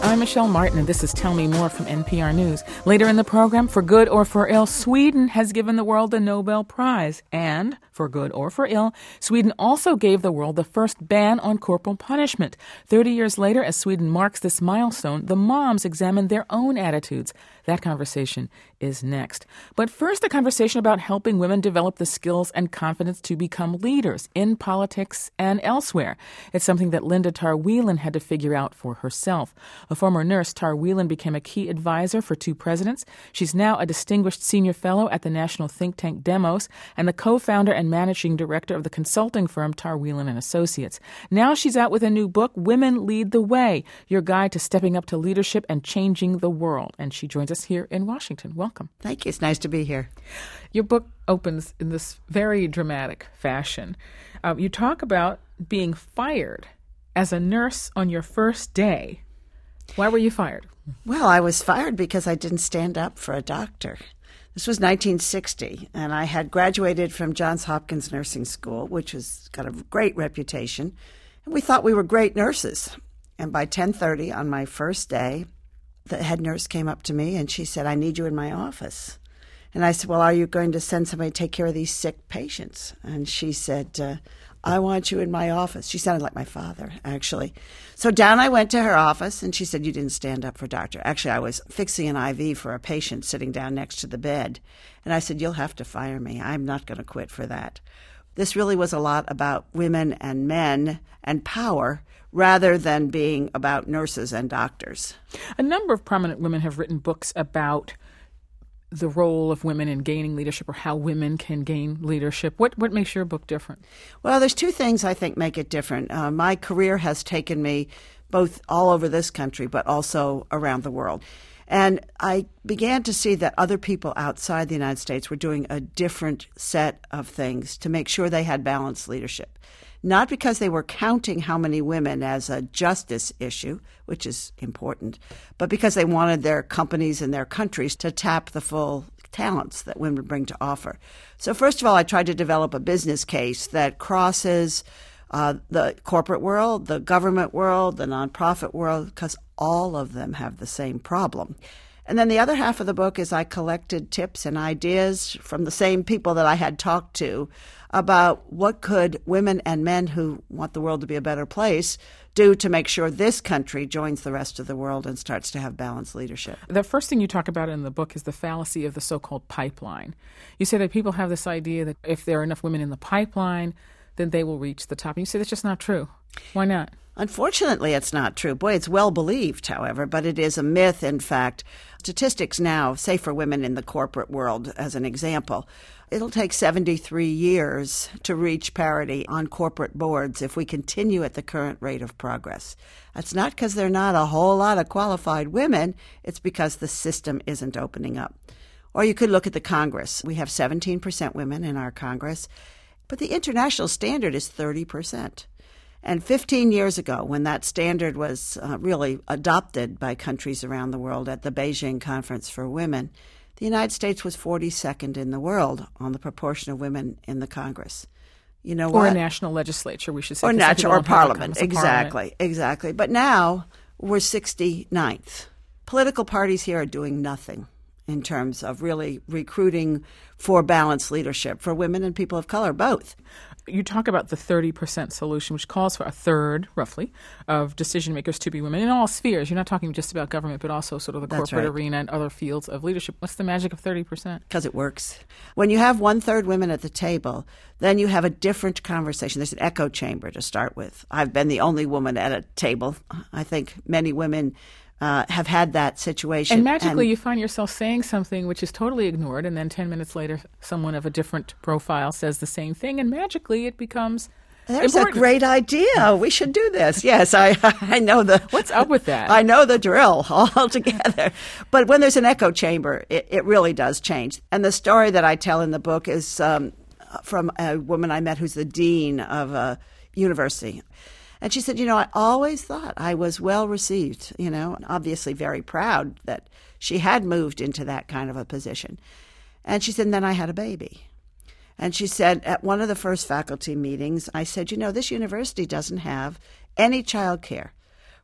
I'm Michelle Martin, and this is Tell Me More from NPR News. Later in the program, for good or for ill, Sweden has given the world the Nobel Prize. And, for good or for ill, Sweden also gave the world the first ban on corporal punishment. 30 years later, as Sweden marks this milestone, the moms examine their own attitudes. That conversation is next. But first, a conversation about helping women develop the skills and confidence to become leaders in politics and elsewhere. It's something that Linda Tarr-Whelan had to figure out for herself. A former nurse, Tarr-Whelan became a key advisor for two presidents. She's now a distinguished senior fellow at the national think tank Demos and the co-founder and managing director of the consulting firm Tarr-Whelan and Associates. Now she's out with a new book, Women Lead the Way, your guide to stepping up to leadership and changing the world. And she joins us here in Washington. Welcome. Thank you. It's nice to be here. Your book opens in this very dramatic fashion. You talk about being fired as a nurse on your first day. Why were you fired? Well, I was fired because I didn't stand up for a doctor. This was 1960, and I had graduated from Johns Hopkins Nursing School, which has got a great reputation, and we thought we were great nurses. And by 10:30 on my first day, the head nurse came up to me and she said, "I need you in my office." And I said, "Well, are you going to send somebody to take care of these sick patients?" And she said, "I want you in my office." She sounded like my father, actually. So down I went to her office, and she said, "You didn't stand up for a doctor." Actually, I was fixing an IV for a patient sitting down next to the bed. And I said, "You'll have to fire me. I'm not going to quit for that." This really was a lot about women and men and power rather than being about nurses and doctors. A number of prominent women have written books about the role of women in gaining leadership or how women can gain leadership. What makes your book different? Well, there's two things I think make it different. My career has taken me both all over this country but also around the world. And I began to see that other people outside the United States were doing a different set of things to make sure they had balanced leadership. Not because they were counting how many women as a justice issue, which is important, but because they wanted their companies and their countries to tap the full talents that women bring to offer. So first of all, I tried to develop a business case that crosses the corporate world, the government world, the nonprofit world, because all of them have the same problem. And then the other half of the book is I collected tips and ideas from the same people that I had talked to about what could women and men who want the world to be a better place do to make sure this country joins the rest of the world and starts to have balanced leadership. The first thing you talk about in the book is the fallacy of the so-called pipeline. You say that people have this idea that if there are enough women in the pipeline, then they will reach the top. And you say that's just not true. Why not? Unfortunately, it's not true. Boy, it's well believed, however, but it is a myth, in fact. Statistics now, say for women in the corporate world, as an example, it'll take 73 years to reach parity on corporate boards if we continue at the current rate of progress. That's not because there are not a whole lot of qualified women. It's because the system isn't opening up. Or you could look at the Congress. We have 17% women in our Congress, but the international standard is 30%. And 15 years ago, when that standard was really adopted by countries around the world at the Beijing Conference for Women, the United States was 42nd in the world on the proportion of women in the Congress. You know what? Or a national legislature, we should say. Or parliament. Exactly. But now we're 69th. Political parties here are doing nothing in terms of really recruiting for balanced leadership for women and people of color, both. You talk about the 30% solution, which calls for a third, roughly, of decision makers to be women in all spheres. You're not talking just about government, but also sort of the corporate arena and other fields of leadership. What's the magic of 30%? Because it works. When you have 1/3 women at the table, then you have a different conversation. There's an echo chamber to start with. I've been the only woman at a table. I think many women have had that situation. And magically you find yourself saying something which is totally ignored, and then 10 minutes later someone of a different profile says the same thing, and magically it becomes There's important. A great idea. We should do this. Yes, I know the... What's up with that? I know the drill altogether. But when there's an echo chamber, it really does change. And the story that I tell in the book is from a woman I met who's the dean of a university. And she said, I always thought I was well received, obviously very proud that she had moved into that kind of a position. And she said, and then I had a baby. And she said, at one of the first faculty meetings, I said, this university doesn't have any child care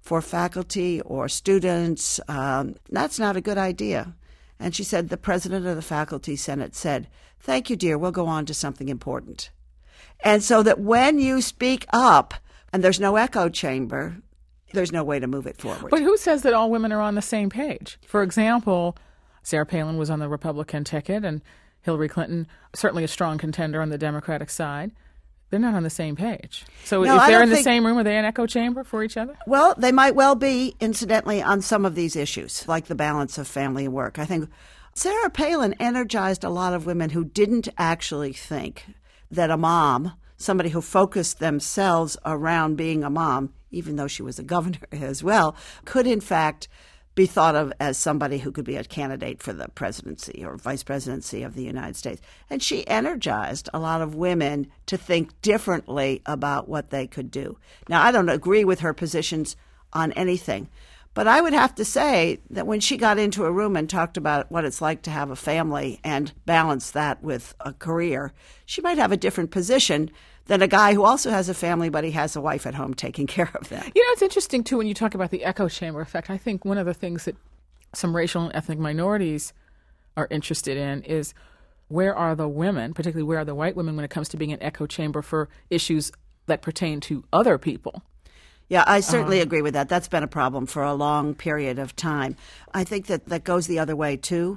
for faculty or students, that's not a good idea. And she said the president of the Faculty Senate said, "Thank you, dear, we'll go on to something important." And so that when you speak up and there's no echo chamber, there's no way to move it forward. But who says that all women are on the same page? For example, Sarah Palin was on the Republican ticket, and Hillary Clinton, certainly a strong contender on the Democratic side. They're not on the same page. So No, if I they're don't in the think- same room, are they an echo chamber for each other? Well, they might well be, incidentally, on some of these issues, like the balance of family and work. I think Sarah Palin energized a lot of women who didn't actually think that a mom, somebody who focused themselves around being a mom, even though she was a governor as well, could in fact be thought of as somebody who could be a candidate for the presidency or vice presidency of the United States. And she energized a lot of women to think differently about what they could do. Now, I don't agree with her positions on anything, but I would have to say that when she got into a room and talked about what it's like to have a family and balance that with a career, she might have a different position than a guy who also has a family, but he has a wife at home taking care of them. You know, it's interesting, too, when you talk about the echo chamber effect. I think one of the things that some racial and ethnic minorities are interested in is where are the women, particularly where are the white women, when it comes to being an echo chamber for issues that pertain to other people. Yeah, I certainly agree with that. That's been a problem for a long period of time. I think that goes the other way, too.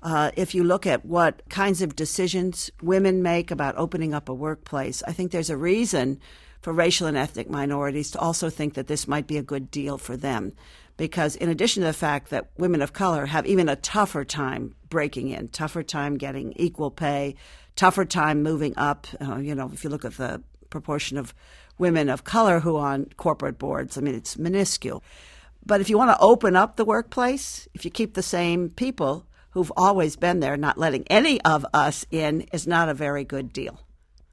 If you look at what kinds of decisions women make about opening up a workplace, I think there's a reason for racial and ethnic minorities to also think that this might be a good deal for them. Because in addition to the fact that women of color have even a tougher time breaking in, tougher time getting equal pay, tougher time moving up, if you look at the proportion of women of color who are on corporate boards, I mean, it's minuscule. But if you want to open up the workplace, if you keep the same people who've always been there, not letting any of us in is not a very good deal.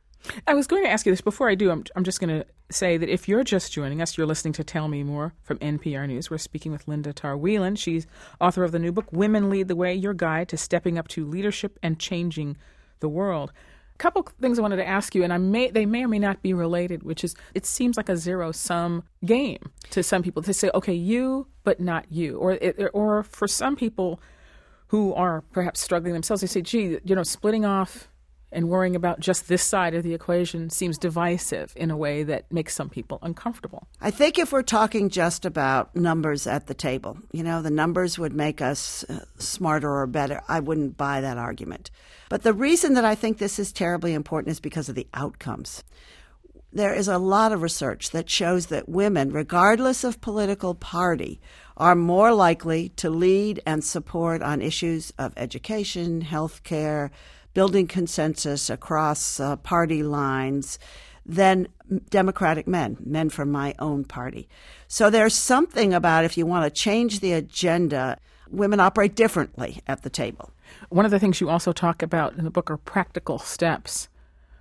I was going to ask you this. Before I do, I'm just going to say that if you're just joining us, you're listening to Tell Me More from NPR News. We're speaking with Linda Tarr-Whelan. She's author of the new book, Women Lead the Way, Your Guide to Stepping Up to Leadership and Changing the World. A couple things I wanted to ask you, and they may or may not be related, which is it seems like a zero-sum game to some people to say, okay, you, but not you. Or for some people who are perhaps struggling themselves, they say, gee, splitting off and worrying about just this side of the equation seems divisive in a way that makes some people uncomfortable. I think if we're talking just about numbers at the table, the numbers would make us smarter or better. I wouldn't buy that argument. But the reason that I think this is terribly important is because of the outcomes. There is a lot of research that shows that women, regardless of political party, are more likely to lead and support on issues of education, health care, building consensus across party lines than Democratic men from my own party. So there's something about if you want to change the agenda, women operate differently at the table. One of the things you also talk about in the book are practical steps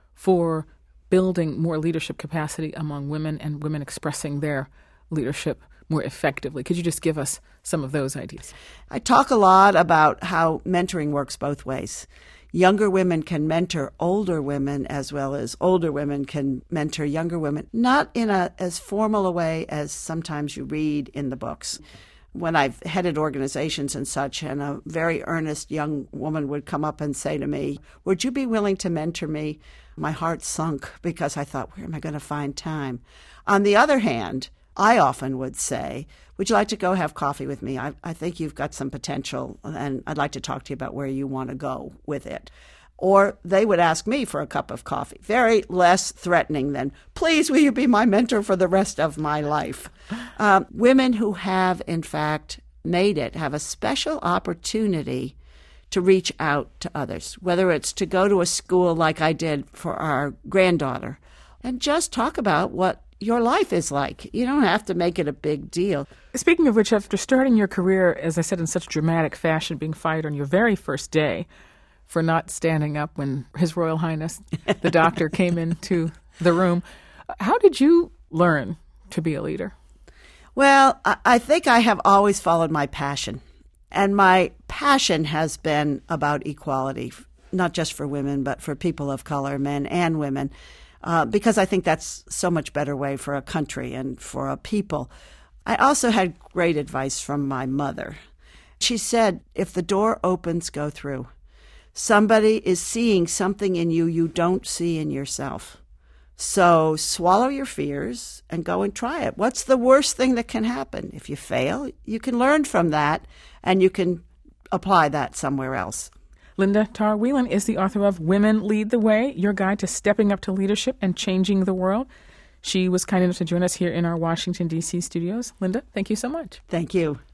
for building more leadership capacity among women and women expressing their leadership more effectively. Could you just give us some of those ideas? I talk a lot about how mentoring works both ways. Younger women can mentor older women as well as older women can mentor younger women, not in as formal a way as sometimes you read in the books. When I've headed organizations and such, and a very earnest young woman would come up and say to me, "Would you be willing to mentor me?" My heart sunk because I thought, where am I going to find time? On the other hand, I often would say, "Would you like to go have coffee with me? I think you've got some potential, and I'd like to talk to you about where you want to go with it." Or they would ask me for a cup of coffee. Very less threatening than, "Please, will you be my mentor for the rest of my life?" Women who have, in fact, made it have a special opportunity to reach out to others, whether it's to go to a school like I did for our granddaughter and just talk about what your life is like. You don't have to make it a big deal. Speaking of which, after starting your career, as I said, in such dramatic fashion, being fired on your very first day for not standing up when His Royal Highness, the doctor, came into the room, how did you learn to be a leader? Well, I think I have always followed my passion. And my passion has been about equality, not just for women, but for people of color, men and women, because I think that's so much better way for a country and for a people. I also had great advice from my mother. She said, if the door opens, go through. Somebody is seeing something in you you don't see in yourself. So swallow your fears and go and try it. What's the worst thing that can happen? If you fail, you can learn from that and you can apply that somewhere else. Linda Tarr Whelan is the author of Women Lead the Way, Your Guide to Stepping Up to Leadership and Changing the World. She was kind enough to join us here in our Washington, D.C. studios. Linda, thank you so much. Thank you.